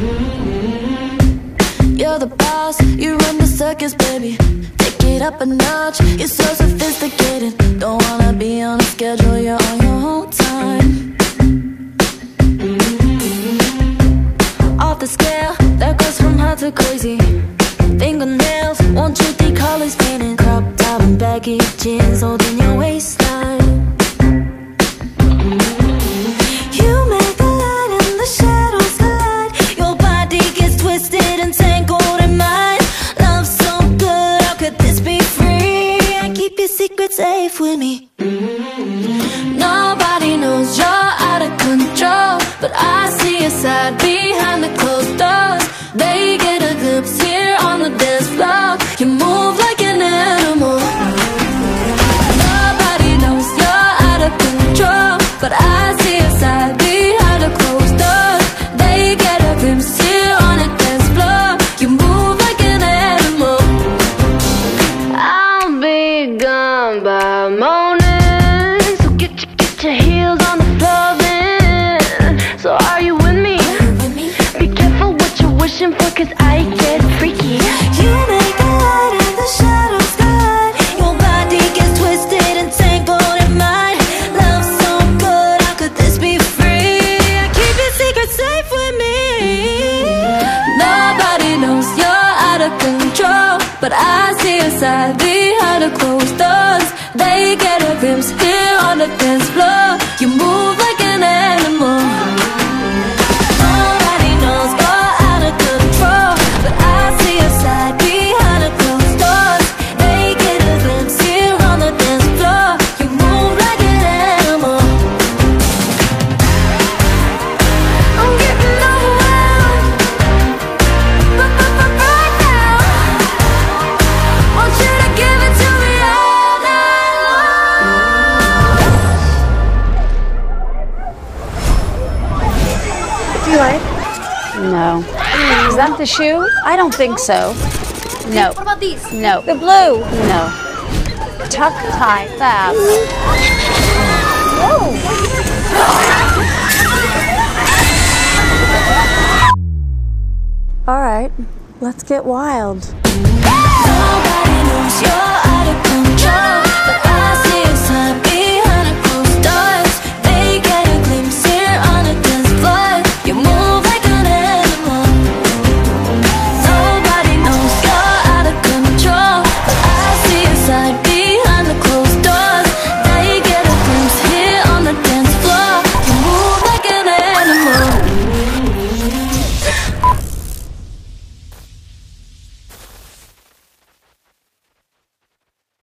You're the boss, you run the circus, baby. Take it up a notch, you're so sophisticated. Don't wanna be on a schedule, you're on your own time. Off the scale, that goes from hot to crazy. Fingernails, won't you colors painted. Crop top and baggy jeans holding your waistline. You make the light and the shadows collide. Your body gets twisted and tangled in mine. Love so good, how could this be free? I keep your secret safe with me. Nobody knows you're out of control, but I see your side behind the closed doors. They get a glimpse here on the dance floor. You move like an animal. Nobody knows you're out of control, but I see your side behind the closed doors. They get a glimpse here on the dance floor. You move like an animal. I'll be gone by morning, so get your heels on the floor then. So are you with me? Be careful what you're wishing for, 'cause I get freaky. You make the light and the shadows collide. Your body gets twisted and tangled in mine. Love so good, how could this be free? I keep your secret safe with me. Nobody knows you're out of control, but I see your side behind the closed doors. They get a glimpse here on the dance floor. You move like an animal. Nobody knows you're out of control, but I see your side behind the closed doors. They get a glimpse here on the dance floor. You move like an animal. I'm getting overwhelmed, right now. Want you to give it to me all night long. Do you like? No. Is that the shoe? I don't think so. No. What about these? No. The blue. No. Tuck, tie, fab. Whoa. All right, let's get wild. Nobody knows you're out of control,